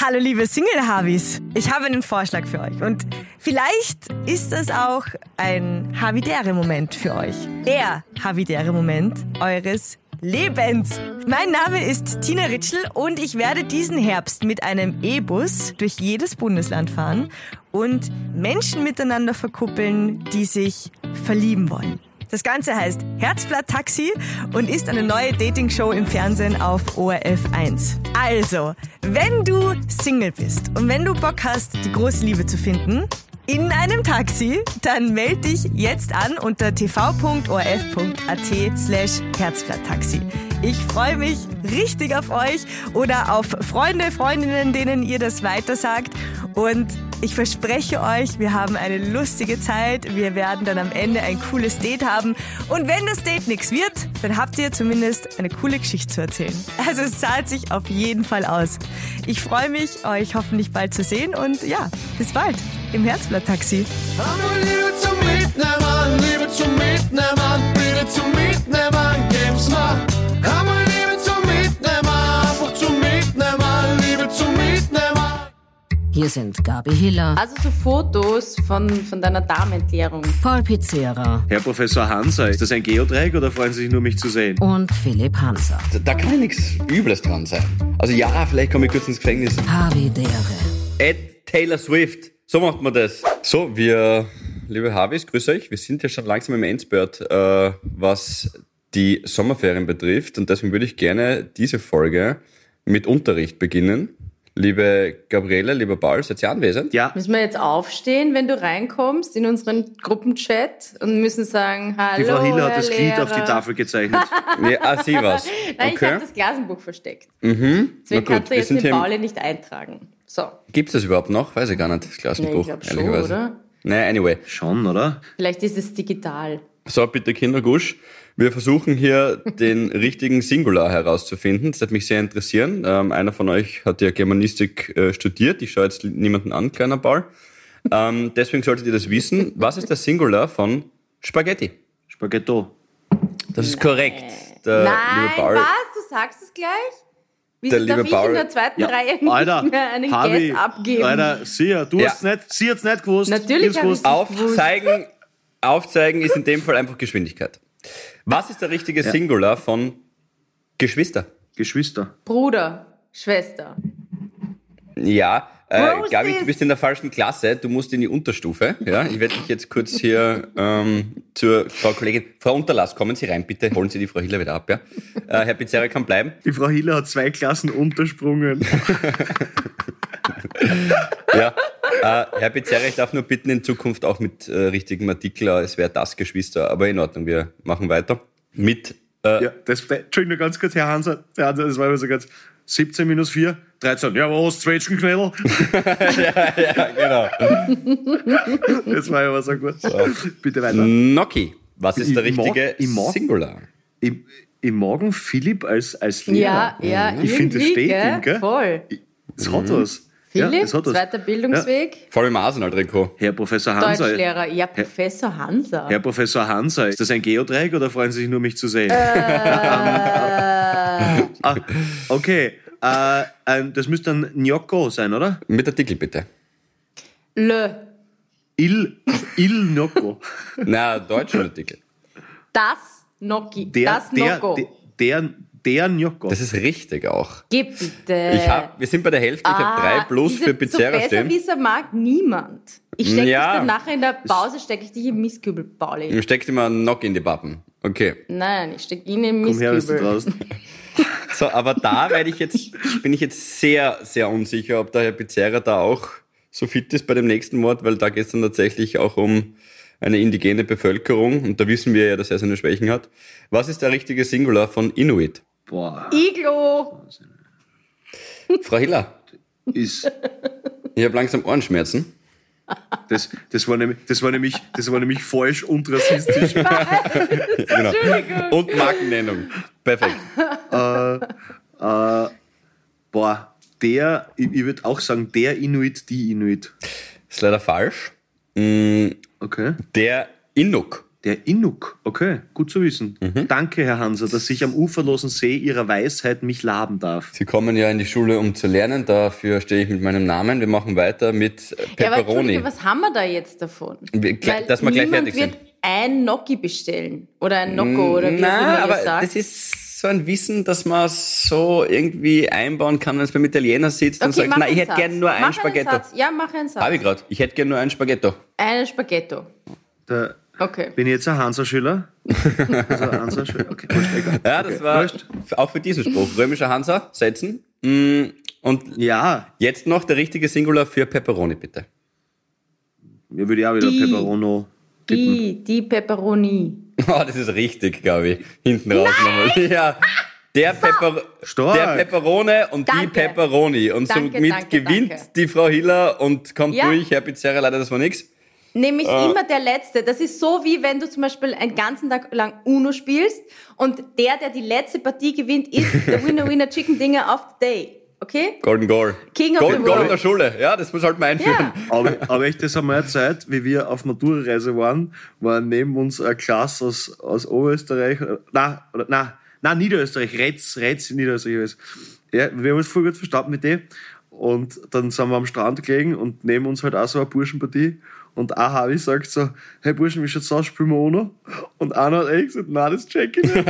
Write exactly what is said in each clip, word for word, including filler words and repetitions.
Hallo liebe Single-Havis, ich habe einen Vorschlag für euch und vielleicht ist es auch ein Havidere-Moment für euch. Der Havidere-Moment eures Lebens. Mein Name ist Tina Ritschl und ich werde diesen Herbst mit einem E-Bus durch jedes Bundesland fahren und Menschen miteinander verkuppeln, die sich verlieben wollen. Das Ganze heißt Herzblatt Taxi und ist eine neue Dating-Show im Fernsehen auf O R F eins. Also, wenn du Single bist und wenn du Bock hast, die große Liebe zu finden, in einem Taxi, dann melde dich jetzt an unter tv.orf.at slash Herzblatttaxi. Ich freue mich richtig auf euch oder auf Freunde, Freundinnen, denen ihr das weitersagt. Und ich verspreche euch, wir haben eine lustige Zeit. Wir werden dann am Ende ein cooles Date haben. Und wenn das Date nichts wird, dann habt ihr zumindest eine coole Geschichte zu erzählen. Also es zahlt sich auf jeden Fall aus. Ich freue mich, euch hoffentlich bald zu sehen. Und ja, bis bald im Herzblatt-Taxi. Liebe zum Mitnehmen, Liebe zum Mitnehmen, bitte zum Mitnehmen, gib's mal. Hammer Liebe zum Mitnehmen, einfach zum Mitnehmen, Liebe zum Mitnehmen. Hier sind Gabi Hiller, Also so Fotos von, von deiner Darmentleerung. Paul Pizzera Herr Professor Hanser, ist das ein Geodreieck oder freuen Sie sich nur, mich zu sehen? und Philipp Hanser. Da, da kann ja nichts Übles dran sein. Also ja, vielleicht komme ich kurz ins Gefängnis. Havidere. Ed Taylor Swift. So macht man das. So, wir, liebe Havis, grüß euch. Wir sind ja schon langsam im Endspurt, äh, was die Sommerferien betrifft. Und deswegen würde ich gerne diese Folge mit Unterricht beginnen. Liebe Gabriele, lieber Paul, seid ihr anwesend? Ja. Müssen wir jetzt aufstehen, wenn du reinkommst in unseren Gruppenchat und müssen sagen, hallo, Die Frau Hiller hat Herr das Glied auf die Lehrer. Tafel gezeichnet. Nee, ah, sie was. Nein, ich Okay. habe das Klassenbuch versteckt. Mhm. Na Deswegen gut, kannst du wir jetzt sind den hier im- Pauli nicht eintragen. So, Gibt's das überhaupt noch? Weiß ich gar nicht, das nee, Klassenbuch, ich glaube schon, ehrlicherweise. oder? Naja, anyway. Schon, oder? Vielleicht ist es digital. So, bitte Kindergusch. Wir versuchen hier den richtigen Singular herauszufinden. Das hat mich sehr interessieren. Ähm, einer von euch hat ja Germanistik äh, studiert. Ich schaue jetzt niemanden an, kleiner Paul. Ähm, deswegen solltet ihr das wissen. Was ist der Singular von Spaghetti? Spaghetto. Das ist korrekt. Der Nein, liebe Paul. was? Du sagst es gleich? Wieso Der darf liebe ich Paul- in der zweiten Ja, Reihe nicht Alter, mehr einen Havi, Guess abgeben? Alter, sie, du Ja. hast nicht, sie hat's nicht gewusst. Natürlich Ich hab's hab ich's gewusst. nicht. Aufzeigen, aufzeigen ist in dem Fall einfach Geschwindigkeit. Was ist der richtige Ja. Singular von Geschwister? Geschwister. Bruder, Schwester. Ja, äh, Roses. Gabi, du bist in der falschen Klasse. Du musst in die Unterstufe. Ja, ich werde dich jetzt kurz hier ähm, zur Frau Kollegin. Frau Unterlass, kommen Sie rein, bitte. Holen Sie die Frau Hiller wieder ab, ja? Äh, Herr Pizzerra kann bleiben. Die Frau Hiller hat zwei Klassen untersprungen. Ja, äh, Herr Pizzerra, ich darf nur bitten, in Zukunft auch mit äh, richtigem Artikel, äh, es wäre das Geschwister, aber in Ordnung, wir machen weiter. Mit, äh, Ja, das, Entschuldigung, nur ganz kurz, Herr Hanser. Herr Hanser, das war immer so ganz, siebzehn minus vier, dreizehn. Ja, was, Zwetschgenknädel? ja, genau. Das war immer so gut. Bitte weiter. Noki, was ist Ich der mag- richtige ich mag- Singular? Ich, ich mag einen Philipp als, als Lehrer. Ja, ja, Ich finde, das irgendwie, steht gell? ihm, gell? Voll. Das hat was. Ja, Philipp, das hat was. zweiter Bildungsweg, Vor allem Arsenal-Trikot. Herr Professor Hanser. Deutschlehrer. Ja, Professor Hanser. Herr Professor Hanser, ist das ein Geodreieck oder freuen Sie sich nur, mich zu sehen? Äh, Ah, okay, äh, ähm, das müsste ein Gnocco sein, oder? Mit Artikel bitte. Le. Il, il Gnocco. Na, deutscher Artikel. Das Noki. Der, das der, Nocco. der, der, der Gnocco. Das ist richtig auch. Gib bitte. Ich hab, wir sind bei der Hälfte, ich habe drei plus diese, für Pizzerra so besser stehen. Besserwisser mag niemand. Ich stecke Ja. dich dann nachher in der Pause, stecke ich dich im Mistkübel, Pauli. Steckt immer einen Knock in die Pappen. Okay. Nein, ich stecke ihn im Komm her, bist du Mistkübel. draußen. So, aber da werde ich jetzt, bin ich jetzt sehr, sehr unsicher, ob der Herr Pizzerra da auch so fit ist bei dem nächsten Mord, weil da geht es dann tatsächlich auch um eine indigene Bevölkerung und da wissen wir ja, dass er seine Schwächen hat. Was ist der richtige Singular von Inuit? Boah, Iglo. Frau Hiller, ist, ich habe langsam Ohrenschmerzen. das, das, war nämlich, das, war nämlich, das war nämlich falsch und rassistisch. Genau. Und Markennennung. Perfekt. äh, äh, boah, der, ich, ich würde auch sagen, der Inuit, die Inuit. Ist leider falsch. Mm, Okay. Der Inuk. Der Inuk, okay, gut zu wissen. Mhm. Danke, Herr Hanser, dass ich am uferlosen See Ihrer Weisheit mich laben darf. Sie kommen ja in die Schule, um zu lernen. Dafür stehe ich mit meinem Namen. Wir machen weiter mit Ja, aber Pepperoni. Entschuldige, was haben wir da jetzt davon? Wir- gleich- Weil dass wir gleich niemand fertig sind. wird ein Gnocchi bestellen. Oder ein Nocco, oder wie auch Nein, immer aber ihr sagt. das ist so ein Wissen, dass man so irgendwie einbauen kann, wenn es beim Italiener sitzt und sagt, mach nein, ich einen hätte Satz. gern nur ein mach Spaghetto. Einen Satz. Ja, mach einen Satz. Habe ich gerade. Ich hätte gern nur ein Spaghetto. Einen Spaghetto. Da Okay. bin ich jetzt ein Hansa-Schüler? Also ein Hansa-Schüler? Okay, wurscht, egal. Ja, das okay, war wurscht. auch für diesen Spruch. Römischer Hansa, setzen. Mm, Und Ja, jetzt noch der richtige Singular für Pepperoni, bitte. mir würde ich auch wieder Die. Pepperono tippen. Die, die Pepperoni. Oh, das ist richtig, glaube ich. Hinten raus nochmal. Ja. Der, Pepper Stark. der Pepperone und die Danke. Pepperoni. Und Danke, somit danke, gewinnt danke. die Frau Hiller und kommt Ja. durch. Herr Pizzeria, leider, das war nix. Nämlich Äh. immer der Letzte. Das ist so, wie wenn du zum Beispiel einen ganzen Tag lang Uno spielst und der, der die letzte Partie gewinnt, ist der Winner Winner Chicken Dinner of the Day. Okay? Golden Goal. King of Golden the Goal in World. der Schule. Ja, das muss halt mal einführen. Ja. Aber, aber echt, das haben wir eine Zeit, wie wir auf Matura-Reise waren, war neben uns eine Klasse aus, aus Oberösterreich, nein, oder, nein, nein, Niederösterreich, Retz, Retz in Niederösterreich. Ja, wir haben uns voll gut verstanden mit dem. Und dann sind wir am Strand gelegen und neben uns halt auch so eine Burschenpartie. Und ein Harvey sagt so, hey Burschen, wie schaut's aus, spielen wir auch noch? Und einer hat echt gesagt, nein, das check ich nicht.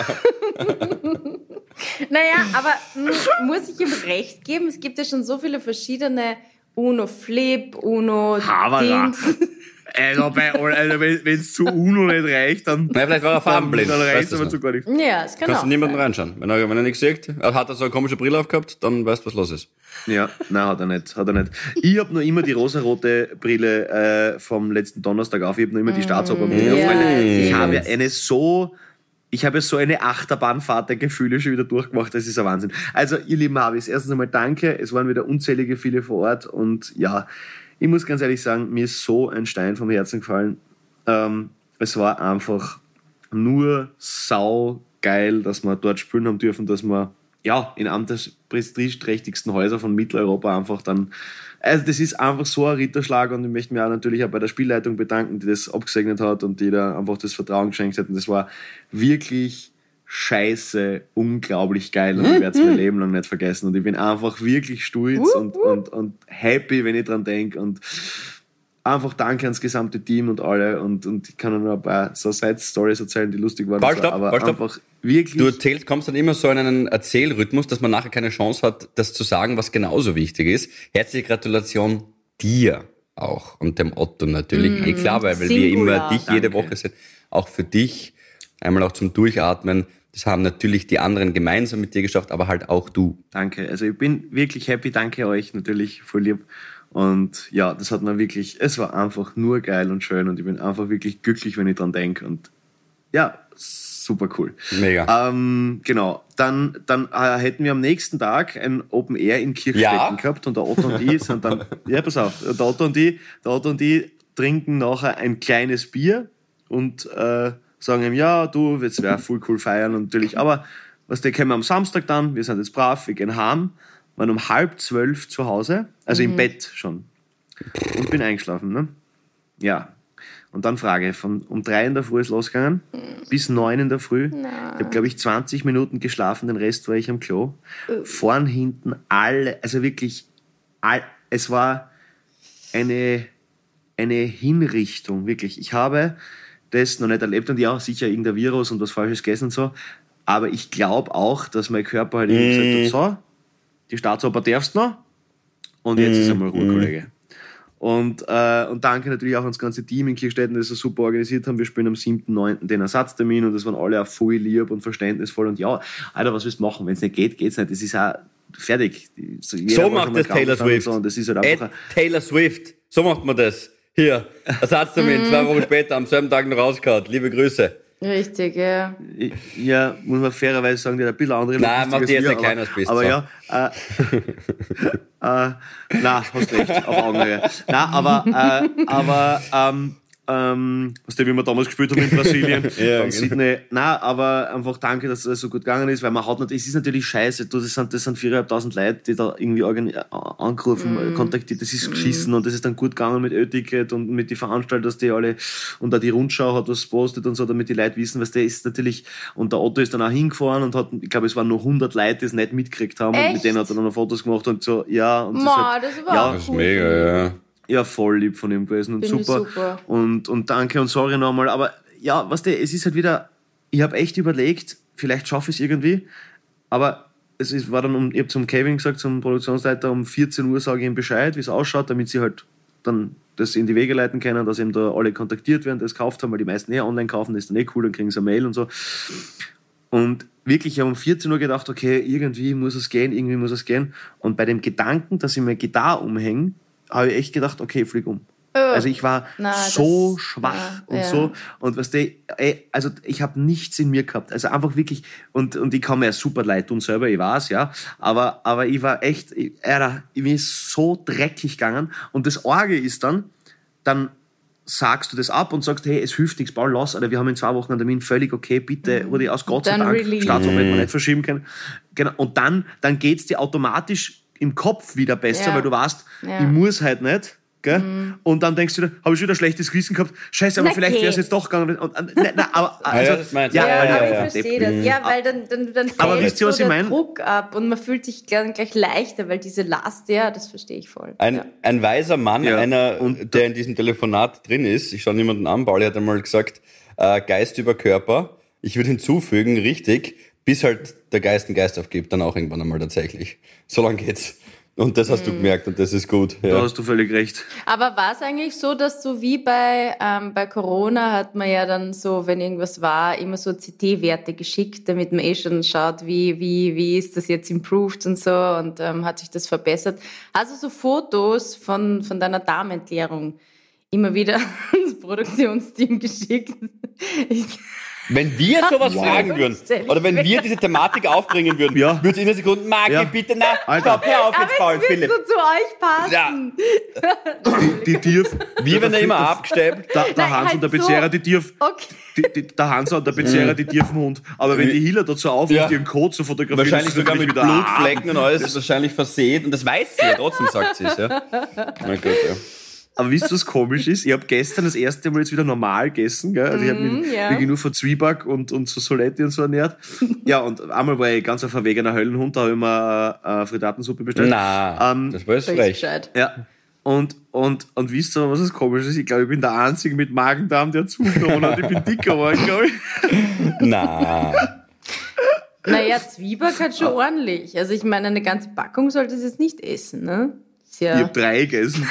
Naja, aber mh, muss ich ihm recht geben? Es gibt ja schon so viele verschiedene Uno Flip, Uno Aber Dings. Also, bei, also wenn es zu UNO nicht reicht, dann, Na, vielleicht war er dann, farbenblind. dann reicht Weißt es du's aber noch? zu gar nichts. Ja, es kann Kannst auch du niemanden sein. reinschauen. Wenn er, wenn er nichts sieht, hat er so eine komische Brille aufgehabt, dann weißt du, was los ist. Ja, nein, hat er nicht. Hat er nicht. Ich habe noch immer die rosarote Brille äh, vom letzten Donnerstag auf. Ich habe noch immer die Staatsoperbrille auf. Ja, weil ich erzähl habe uns. eine so... Ich habe so eine Achterbahnfahrt der Gefühle schon wieder durchgemacht, das ist ein Wahnsinn. Also, ihr lieben Habis, erstens einmal danke. Es waren wieder unzählige viele vor Ort und ja, ich muss ganz ehrlich sagen, mir ist so ein Stein vom Herzen gefallen. Ähm, es war einfach nur sau geil, dass wir dort spielen haben dürfen, dass wir ja in einem der prestigeträchtigsten Häuser von Mitteleuropa einfach dann. Also das ist einfach so ein Ritterschlag und ich möchte mich auch natürlich auch bei der Spielleitung bedanken, die das abgesegnet hat und die da einfach das Vertrauen geschenkt hat. Und das war wirklich scheiße, unglaublich geil und ich werde es mein Leben lang nicht vergessen. Und ich bin einfach wirklich stolz und, und, und happy, wenn ich dran denke. Und einfach danke ans gesamte Team und alle. Und, und ich kann noch ein paar so Side-Stories erzählen, die lustig waren. Ball, stopp, aber Ball, stopp. einfach wirklich... Du erzählst, kommst dann immer so in einen Erzählrhythmus, dass man nachher keine Chance hat, das zu sagen, was genauso wichtig ist. Herzliche Gratulation dir auch und dem Otto natürlich. Mm, eh klar, weil, weil wir Singular. immer dich jede Danke. Woche sind. Auch für dich, einmal auch zum Durchatmen. Das haben natürlich die anderen gemeinsam mit dir geschafft, aber halt auch du. Danke. Also ich bin wirklich happy. Danke euch natürlich, voll lieb. Und ja, das hat mir wirklich, es war einfach nur geil und schön und ich bin einfach wirklich glücklich, wenn ich dran denke. Und ja, super cool. Mega. Ähm, genau. Dann, dann äh, hätten wir am nächsten Tag ein Open Air in Kirchstetten Ja. gehabt und der Otto und ich sind dann, ja, pass auf, der Otto und ich, der Otto und ich trinken nachher ein kleines Bier und äh, sagen ihm, ja, du, jetzt wäre voll cool feiern und natürlich, aber was, der kommen wir am Samstag dann, wir sind jetzt brav, wir gehen heim, waren um halb zwölf zu Hause, also im Bett schon und bin eingeschlafen, ne? Ja. Und dann Frage, von um drei in der Früh ist losgegangen, bis neun in der Früh. Ich habe, glaube ich, zwanzig Minuten geschlafen, den Rest war ich am Klo. Vorn, hinten, alle, also wirklich, all, es war eine, eine Hinrichtung, wirklich. Ich habe das noch nicht erlebt und ja, sicher irgendein Virus und was Falsches gegessen und so, aber ich glaube auch, dass mein Körper halt irgendwie gesagt hat, so, die Staatsoper darfst noch und jetzt ist einmal Ruhe, Kollege. Und, äh, und danke natürlich auch ans ganze Team in Kirchstetten, das so super organisiert haben. Wir spielen am siebten neunten den Ersatztermin und das waren alle auch voll lieb und verständnisvoll. Und ja, Alter, was willst du machen? Wenn es nicht geht, geht's nicht. Das ist auch fertig. So, jeder So war schon macht mal das Taylor krank und Swift. so, und das ist halt Ed einfach Taylor Swift. So macht man das. Hier, Ersatztermin, zwei Wochen später, am selben Tag noch rausgehauen. Liebe Grüße. Richtig, ja. ein, ja, muss man fairerweise sagen, die hat ein bisschen andere Nein, Logistik mach als die jetzt wir, ein kleines bisschen. Aber so. ja, äh, äh, na, hast recht, auf Augenhöhe. Na, aber, äh, aber ähm, ähm, was der, wie wir damals gespielt haben in Brasilien, Ja, dann genau. Sydney. Nein, aber einfach danke, dass das so gut gegangen ist, weil man hat natürlich, es ist natürlich scheiße, du, das sind, das sind viertausendfünfhundert Leute, die da irgendwie organi- äh, angerufen, Mm. kontaktiert, das ist geschissen und das ist dann gut gegangen mit Ö-Ticket und mit den Veranstaltern, dass die alle, und auch die Rundschau hat was postet und so, damit die Leute wissen, was der ist natürlich, und der Otto ist dann auch hingefahren und hat, ich glaube, es waren nur hundert Leute, die es nicht mitgekriegt haben und Echt? mit denen hat er dann noch Fotos gemacht und so, ja. Und es ist Ma, halt, das war ja, auch Das ist cool. mega, ja. ja, voll lieb von ihm gewesen und Finde ich super. super. Und, und danke und sorry nochmal. Aber ja, was der, es ist halt wieder, ich habe echt überlegt, vielleicht schaffe ich es irgendwie, aber es ist, war dann, um, ich habe zum Kevin gesagt, zum Produktionsleiter, um vierzehn Uhr sage ich ihm Bescheid, wie es ausschaut, damit sie halt dann das in die Wege leiten können, dass eben da alle kontaktiert werden, die es gekauft haben, weil die meisten eh online kaufen, das ist dann eh cool, dann kriegen sie eine Mail und so. Und wirklich, ich habe um vierzehn Uhr gedacht, okay, irgendwie muss es gehen, irgendwie muss es gehen. Und bei dem Gedanken, dass ich mir Gitarre umhänge, habe ich echt gedacht, okay, ich flieg um. Also ich war Na, so das- schwach ja, und ja. so. Und weißt du, ey, also ich habe nichts in mir gehabt. Also einfach wirklich, und, und ich kann mir ja super leid tun selber, ich weiß, ja. Aber, aber ich war echt, ich, Alter, mir ist so dreckig gegangen. Und das Orge ist dann, dann sagst du das ab und sagst, hey, es hilft nichts, Paul, lass, Alter, wir haben in zwei Wochen einen Termin, völlig okay, bitte, Rudi, aus Gott sei Dann Dank, release. Staatsoper hätte man nicht verschieben können. Genau. Und dann, dann geht's dir automatisch im Kopf wieder besser, Ja. weil du weißt, Ja. ich muss halt nicht. Gell? Und dann denkst du dir, habe ich wieder ein schlechtes Gewissen gehabt, scheiße, aber Na, vielleicht wäre es okay. jetzt doch gegangen. Und, und, ne, na, aber, also, ja, das meinst du. ja, Ja, weil Ja, ich aber ich einfach verstehe Depp bin. das. Ja, weil dann, dann, dann Aber fällt wisst ihr, was so ich der mein? Druck ab und man fühlt sich gleich, gleich leichter, weil diese Last, ja, das verstehe ich voll. Ein, ja. ein weiser Mann, Ja. einer, Und- der in diesem Telefonat drin ist, ich schaue niemanden an, Pauli hat einmal gesagt, äh, Geist über Körper. Ich würde hinzufügen, richtig, bis halt der Geist den Geist aufgibt, dann auch irgendwann einmal tatsächlich. So lang geht's. Und das hast du gemerkt und das ist gut. Da Ja. hast du völlig recht. Aber war es eigentlich so, dass so wie bei, ähm, bei Corona hat man ja dann so, wenn irgendwas war, immer so C T-Werte geschickt, damit man eh schon schaut, wie, wie, wie ist das jetzt improved und so und ähm, hat sich das verbessert. Also so Fotos von, von deiner Darmentleerung immer wieder ans Produktionsteam geschickt. Ich, Wenn wir sowas fragen würden, Stell ich oder wenn mir- wir diese Thematik aufbringen würden, Ja. würde es in einer Sekunde, Marki, Ja. bitte, na, Alter. stopp, hör auf aber jetzt, Paul, es wird Philipp. so zu euch passen. Ja, Die Dirf, wir werden ja immer abgestempelt. der, der Nein, Hans halt und der so. Bezehrer, die Dirf, Okay. die, die, der Hans und der Bezehrer, die dürfen Hund. Aber wenn die Hiller dazu aufruft, Ja. ihren Code zu fotografieren, Wahrscheinlich ist das sogar mit natürlich wieder, Blutflecken und alles wahrscheinlich versehen. Und das weiß sie ja, trotzdem sagt sie es, ja. Na gut, ja. Aber wisst ihr, was komisch ist? Ich habe gestern das erste Mal jetzt wieder normal gegessen. Gell? Also ich habe mich ja. wirklich nur von Zwieback und, und so Soletti und so ernährt. Ja, und einmal war ich ganz ein verwegener Höllenhund, da habe ich mir äh, eine Frittatensuppe bestellt. Na, Ähm, das war jetzt Sag ich frech. Bescheid. Ja. Und, und, und wisst ihr, was das komisch ist? Ich glaube, ich bin der Einzige mit Magen-Darm, der zugenommen hat. Ich bin dicker geworden, glaube ich. Na, Naja, Zwieback hat schon ordentlich. Also ich meine, eine ganze Packung sollte es jetzt nicht essen, ne? Ist Ich ja, habe drei gegessen.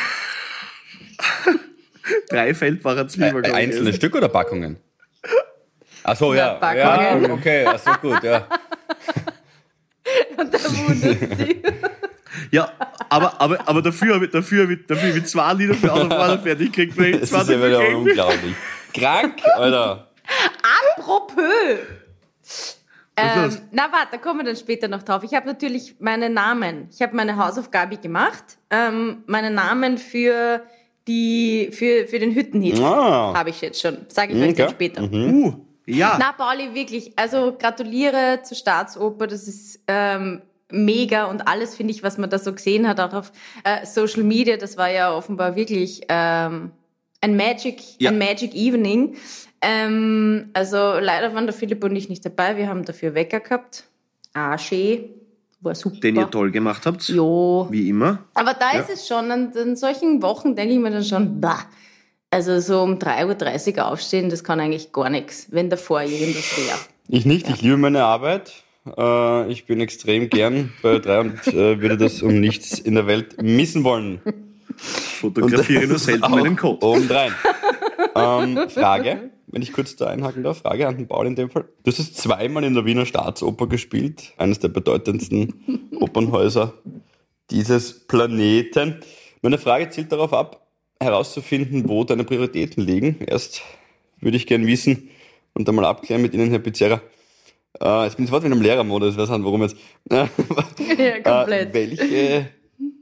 drei Feldbacher Zwieback. äh, hab ich einzelne gegessen. Stück oder Packungen? Ach so, ja. Na, Ja, Packungen. okay, ach so gut, ja. und da wundert sie. Ja, aber, aber, aber dafür habe ich, dafür hab ich, dafür hab ich zwei Lieder für Autofahrer fertig gekriegt. weil ich Das zwei ist ja Lieder wieder gekriegt. unglaublich. Krank, Alter. Apropos. Was Ähm, ist das? na warte, da kommen wir dann später noch drauf. Ich habe natürlich meine Namen. Ich habe meine Hausaufgabe gemacht. Ähm, meine Namen für die für, für den Hüttenhit Ah. habe ich jetzt schon. Sage ich euch dann Okay. später. Uh, ja. Na, Pauli, wirklich. Also gratuliere zur Staatsoper. Das ist ähm, mega und alles, finde ich, was man da so gesehen hat, auch auf äh, Social Media. Das war ja offenbar wirklich ähm, ein Magic, Ja. ein Magic Evening. Ähm, also leider waren der Philipp und ich nicht dabei. Wir haben dafür Wecker gehabt. Ah, schön. War super. Den ihr toll gemacht habt. Jo. Wie immer. Aber da Ja. ist es schon, an, an solchen Wochen denke ich mir dann schon, bah. Also so um drei Uhr dreißig aufstehen, das kann eigentlich gar nichts, wenn davor irgendwas wäre. Ich nicht, ich liebe meine Arbeit. Äh, ich bin extrem gern bei drei und äh, würde das um nichts in der Welt missen wollen. Fotografiere nur selten meinen Code. Obendrein. ähm, Frage, wenn ich kurz da einhaken darf, Frage an den Paul in dem Fall. Du hast jetzt zweimal in der Wiener Staatsoper gespielt, eines der bedeutendsten Opernhäuser dieses Planeten. Meine Frage zielt darauf ab, herauszufinden, wo deine Prioritäten liegen. Erst würde ich gern wissen und einmal abklären mit Ihnen, Herr Pizzerra. Äh, jetzt bin ich sofort wieder im Lehrermodus, was warum jetzt? Ja, komplett. Äh, welche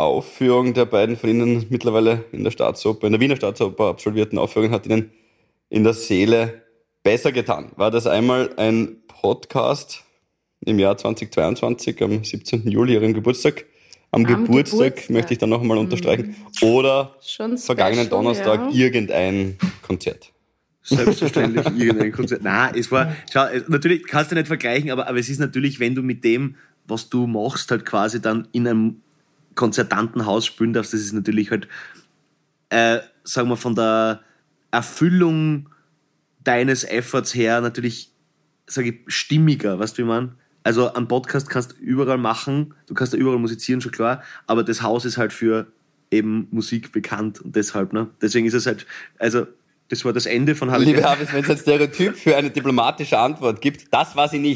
Aufführung der beiden von Ihnen mittlerweile in der Staatsoper, in der Wiener Staatsoper absolvierten Aufführung hat Ihnen in der Seele besser getan? War das einmal ein Podcast im Jahr zweitausendzweiundzwanzig, am siebzehnten Juli, Ihrem Geburtstag? Am, am Geburtstag, Geburtstag möchte ich dann noch einmal unterstreichen. Oder Schon vergangenen special, Donnerstag ja. irgendein Konzert. Selbstverständlich irgendein Konzert. Nein, es war, schau, natürlich kannst du nicht vergleichen, aber, aber es ist natürlich, wenn du mit dem, was du machst, halt quasi dann in einem Konzertantenhaus spielen darfst, das ist natürlich halt, äh, sagen wir, von der Erfüllung deines Efforts her natürlich, sage ich, stimmiger, weißt du, wie man? Also einen Podcast kannst du überall machen, du kannst da überall musizieren, schon klar, aber das Haus ist halt für eben Musik bekannt und deshalb, ne? Deswegen ist es halt, also das war das Ende von Halle. Liebe Havis, wenn es ein Stereotyp für eine diplomatische Antwort gibt, das war sie nicht.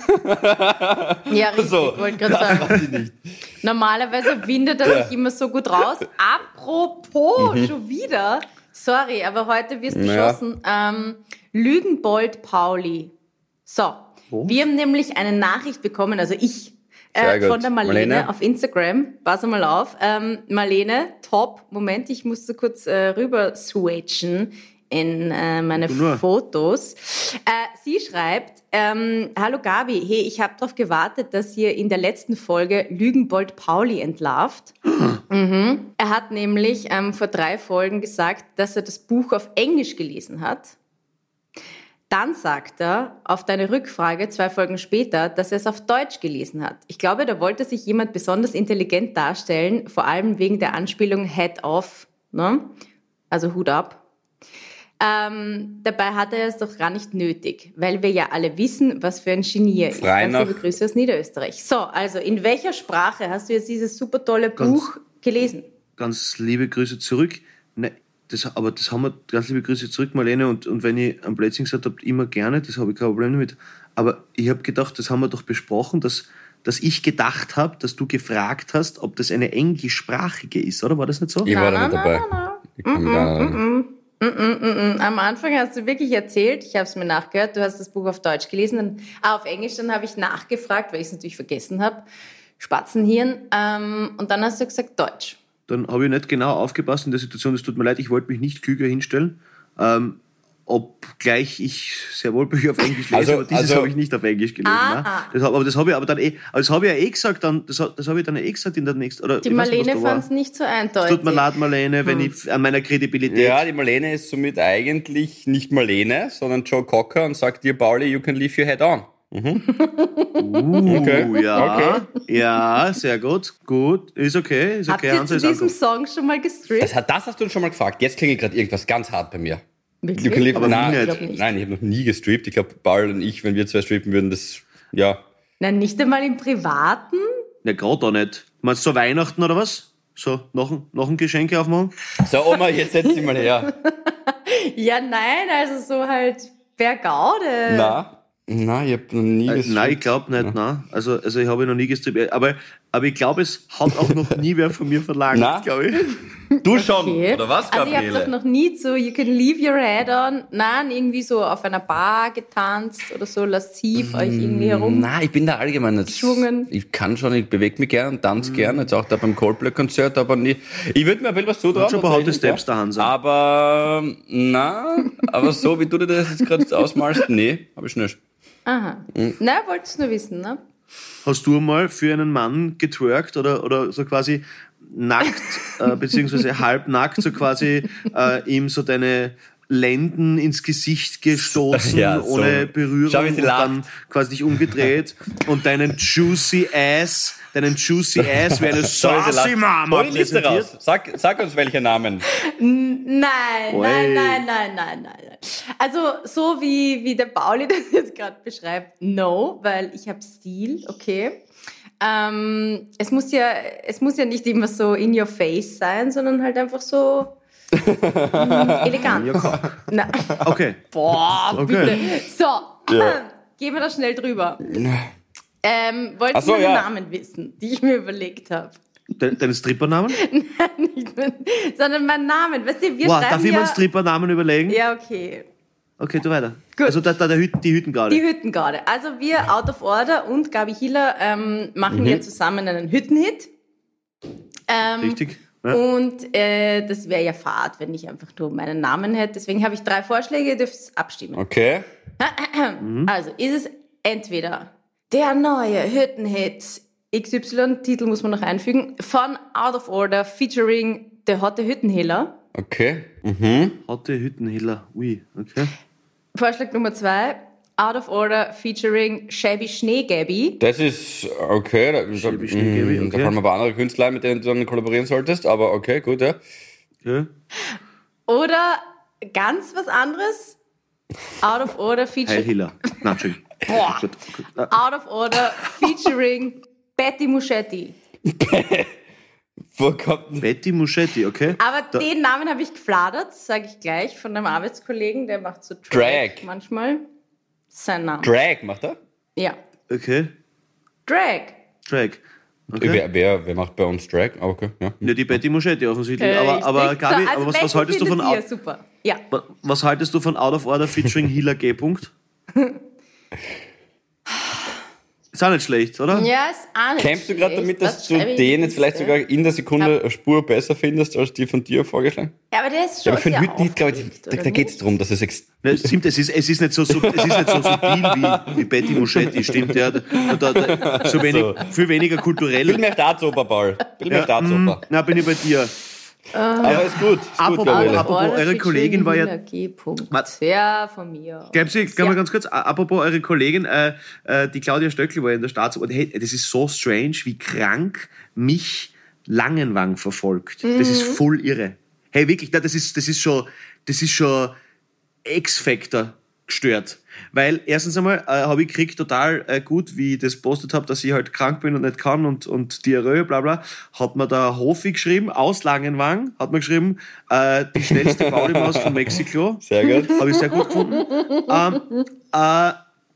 Ja, richtig, So, wollte gerade das sagen. war sie nicht. Normalerweise windet er sich immer so gut raus. Apropos, schon wieder. Sorry, aber heute wirst du Naja. geschossen. Ähm, Lügenbold Pauli. So, wir haben nämlich eine Nachricht bekommen, also ich, Sehr äh, gut. von der Marlene, Marlene. auf Instagram. Pass mal auf. Ähm, Marlene, top. Moment, ich musste kurz äh, rüber switchen in äh, meine Nur. Fotos. Äh, sie schreibt, ähm, hallo Gabi, hey, ich habe darauf gewartet, dass ihr in der letzten Folge Lügenbold Pauli entlarvt. Mhm. Er hat nämlich ähm, vor drei Folgen gesagt, dass er das Buch auf Englisch gelesen hat. Dann sagt er auf deine Rückfrage zwei Folgen später, dass er es auf Deutsch gelesen hat. Ich glaube, da wollte sich jemand besonders intelligent darstellen, vor allem wegen der Anspielung Head off, ne? Also Hut ab. Ähm, dabei hat er es doch gar nicht nötig, weil wir ja alle wissen, was für ein Genie er ist. Frei Ganz nach- liebe Grüße aus Niederösterreich. So, also in welcher Sprache hast du jetzt dieses super tolle Ganz- Buch gelesen? Ganz liebe Grüße zurück. Ne, das, aber das haben wir, ganz liebe Grüße zurück, Marlene. Und, und wenn ich am Plätzchen gesagt habe, immer gerne, das habe ich kein Problem damit. Aber ich habe gedacht, das haben wir doch besprochen, dass, dass ich gedacht habe, dass du gefragt hast, ob das eine englischsprachige ist, oder? War das nicht so? Ich war da Nein, nicht nein, dabei. nein, nein. Ich kann gar nicht. Mm, mm, mm. Am Anfang hast du wirklich erzählt, ich habe es mir nachgehört, du hast das Buch auf Deutsch gelesen, dann, ah, auf Englisch, dann habe ich nachgefragt, weil ich es natürlich vergessen habe, Spatzenhirn, ähm, und dann hast du gesagt Deutsch. Dann habe ich nicht genau aufgepasst in der Situation, es tut mir leid, ich wollte mich nicht klüger hinstellen. Ähm, obgleich ich sehr wohl Bücher auf Englisch lese, Also- aber dieses also- habe ich nicht auf Englisch gelesen. Ah, ne? ah. Das, hab- aber das habe ich aber dann eh, aber das habe ich ja eh gesagt, dann, das, das habe ich dann eh gesagt in der nächsten, oder Die ich weiß nicht, was Marlene da war. fand es nicht so Es eindeutig. tut mir leid, Marlene, wenn ich an meiner Kredibilität. Ja, die Marlene ist somit eigentlich nicht Marlene, sondern Joe Cocker und sagt dir, Pauli, you can leave your head on. Uh, Okay. ja, ja, sehr gut, gut, ist okay, ist Habt okay. ihr Hansa zu ist diesem angekommen. Song schon mal gestrippt? Das, hat, das hast du uns schon mal gefragt. Jetzt klingelt gerade irgendwas ganz hart bei mir. Wirklich? You can leave, Aber nein, wie Ich nicht? glaub nicht. nein, ich habe noch nie gestrippt. Ich glaube, Paul und ich, wenn wir zwei strippen würden, das, ja. Nein, nicht einmal im Privaten? Ja, gerade auch nicht. Meinst du so Weihnachten oder was? So, noch ein, noch ein Geschenke aufmachen? So, Oma, jetzt setz dich mal her. Ja, nein, also so halt per Gaude. Na, na, ich habe noch nie Äh, gestrippt. nein, ich glaube nicht, nein. Also, also ich habe noch nie gestrippt. Aber, aber ich glaube, es hat auch noch nie wer von mir verlangt, Na? glaube ich. Du schon, Okay. oder was, Also ihr habt Gabriele? doch noch nie so You can leave your head on, nein, irgendwie so auf einer Bar getanzt oder so lasziv euch irgendwie herum. Nein, ich bin da allgemein nicht. Geschwungen. Ich kann schon, ich bewege mich gern, tanze gern, jetzt auch da beim Coldplay-Konzert, aber nie. Ich würde mir ein bisschen was zutrauen. Hat schon ein paar harte tatsächlich, Steps der Hansa. Aber, na, aber so wie du dir das jetzt gerade ausmalst, nee, habe ich nicht. Aha. Hm. Na, wolltest du nur wissen, ne? Hast du mal für einen Mann getwerkt oder, oder so quasi nackt, äh, beziehungsweise halbnackt, so quasi äh, ihm so deine Lenden ins Gesicht gestoßen, Ja, so. ohne Berührung Schau, wie sie und lacht. dann quasi dich umgedreht und deinen juicy Ass, deinen juicy Ass wie eine saucy Mama Hol die Liste präsentiert. raus. Sag, sag uns welche Namen. Nein, Oi. nein, nein, nein, nein, nein, nein. Also so wie, wie der Pauli das jetzt gerade beschreibt, no, weil ich habe Stil, okay. Ähm, es, muss ja, es muss ja nicht immer so in your face sein, sondern halt einfach so mm, elegant. Na, Okay. boah, Okay. bitte. So, Ja. gehen wir da schnell drüber. Ähm, wolltest Ach so, du meine ja. Namen wissen, die ich mir überlegt habe? De deinen Strippernamen? Nicht mein, sondern meinen Namen. Weißt du, wir Wow, schreiben darf ich mir ja... einen Strippernamen überlegen? Ja, okay. Okay, du weiter. Gut. Also da, da der Hüt, die Hüttengarde. Die Hüttengarde. Also wir, Out of Order und Gabi Hiller, ähm, machen ja zusammen einen Hüttenhit. Ähm, Richtig. Ja. Und äh, das wäre ja fad, wenn ich einfach nur meinen Namen hätte. Deswegen habe ich drei Vorschläge, ihr dürft abstimmen. Okay. Also ist es entweder der neue Hüttenhit X Y-Titel muss man noch einfügen, von Out of Order featuring der Hotte Hüttenhiller. Okay. Mhm. Hotte Hüttenhiller. Ui, okay. Vorschlag Nummer zwei, Out of Order featuring Shabby Schneegabi. Das ist okay. Da, da, Shabby Schneegabi, mm, okay. da fallen mir ein paar andere Künstler ein, mit denen du dann kollaborieren solltest, aber okay, gut, ja. Ja. Oder ganz was anderes, Out of Order Heil featuring... Hiller. Nein, Entschuldigung. Boah. Gut, gut. Ah, Out of Order featuring Betty Muschetti. Wo kommt denn? Betty Muschetti, okay. Aber Da- den Namen habe ich gefladert, sage ich gleich, von einem Arbeitskollegen, der macht so Drag, Drag. manchmal. Sein Name. Drag macht er? Ja. Okay. Drag. Drag. Okay. Wer, wer, wer macht bei uns Drag? Ah, okay, ja. Ja, die Betty Muschetti offensichtlich. Aber, aber Richtig. Gabi, So, also aber was, was, welchen haltest du von findet Out, ihr? Super. Ja. wa- was haltest du von Out of Order featuring Hiller G. Punkt? Ist auch nicht schlecht, oder? Ja, ist auch nicht Kämpfst du gerade schlecht. damit, dass Was du schreibe ich den in die jetzt vielleicht Liste? sogar in der Sekunde eine Spur besser findest, als die von dir vorgeschlagen? Ja, aber der ist Ja, schon aber für sehr den Hüttenhit, glaube ich, aufgeregt, da, oder da geht es nicht? darum, dass es ex Ne, es stimmt, es ist, es ist nicht so, sub, es ist nicht so subtil wie, wie Betty Muschetti, stimmt, ja. Da, da, da, so wenig, So. viel weniger kulturell. Will mehr Staatsoper, Paul. Will mehr Ja, Staatsoper. Na, bin ich bei dir. Aber ist gut. Ist gut, Apropos- Gabriele. apropos- Order eure featuring Kollegin war ja- Hiller G. Punkt. Was? Ja, von mir. Glauben Sie, aus. kann man Ja. ganz kurz, a- apropos eure Kollegin, äh, äh, die Claudia Stöckl war ja in der Staatsoper. Hey, das ist so strange, wie krank mich Langenwang verfolgt. Das ist voll irre. Hey, wirklich, na, das ist, das ist schon, das ist schon X-Factor gestört. Weil erstens einmal äh, habe ich gekriegt total äh, gut, wie ich das postet habe, dass ich halt krank bin und nicht kann und, und Diarrhoe, bla bla, hat mir der Hofi geschrieben, aus Langenwang, hat mir geschrieben, äh, die schnellste Baulimaus von Mexiko. Sehr gut. Habe ich sehr gut gefunden. ähm, äh,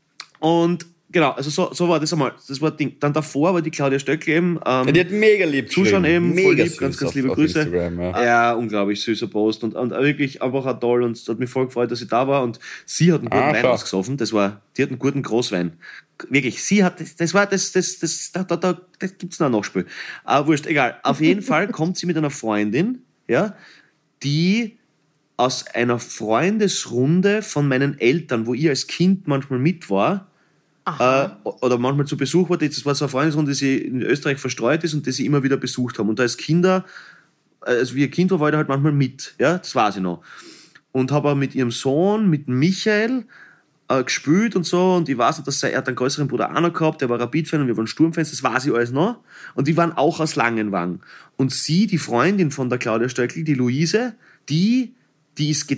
und genau, also so, so war das einmal. Das war das Ding. Dann davor war die Claudia Stöckl eben. Ähm, Die hat mega lieb Zuschauen geschrieben. eben, mega voll lieb, süß ganz, ganz auf- liebe auf Grüße. Instagram, ja. ja. unglaublich süßer Post und, und wirklich einfach auch toll und hat mich voll gefreut, dass sie da war und sie hat einen guten Ah, Wein klar. ausgesoffen. Das war, die hat einen guten Großwein. Wirklich, sie hat, das, das war, das, das, das, da, da, da, das gibt's noch ein Nachspiel. Aber wurscht, egal. Auf jeden Fall kommt sie mit einer Freundin, ja, die aus einer Freundesrunde von meinen Eltern, wo ich als Kind manchmal mit war, äh, oder manchmal zu Besuch war, das war so eine Freundesrunde, die sie in Österreich verstreut ist und die sie immer wieder besucht haben. Und da als Kinder, also wie ein Kind war, war ich da halt manchmal mit, ja, das weiß ich noch. Und habe auch mit ihrem Sohn, mit dem Michael, äh, gespielt und so, und ich weiß noch, dass er, er hat einen größeren Bruder auch noch gehabt, der war Rapid-Fan und wir waren Sturm-Fans, das weiß ich alles noch. Und die waren auch aus Langenwang. Und sie, die Freundin von der Claudia Stöckl, die Luise, die, die ist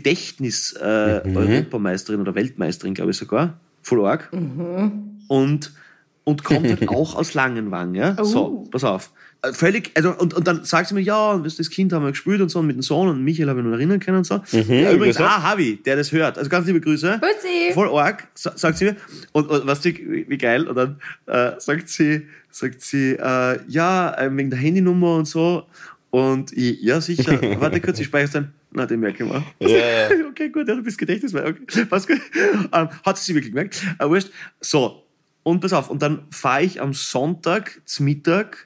Gedächtnis-Europameisterin oder Weltmeisterin, glaube ich sogar. Voll arg. Und, und kommt halt auch aus Langenwang, ja. So, pass auf. Äh, Völlig, also, und, und dann sagt sie mir, ja, und das Kind haben wir gespielt und so, und mit dem Sohn und Michael habe ich noch erinnern können und so. Ja, übrigens, Grüße. ah, Havi, der das hört. Also ganz liebe Grüße. Grüßi. Voll arg, sa- sagt sie mir. Und, und weißt du, wie, wie geil. Und dann äh, sagt sie, sagt sie, äh, ja, äh, wegen der Handynummer und so. Und ich, ja, sicher. Warte kurz, ich speichere dann. Na, den merke ich mal. Ja. Okay, gut, ja, du bist Gedächtnis. Okay, passt gut. Ähm, hat sie sich wirklich gemerkt. Äh, wurscht. So, und pass auf. Und dann fahre ich am Sonntag zum Mittag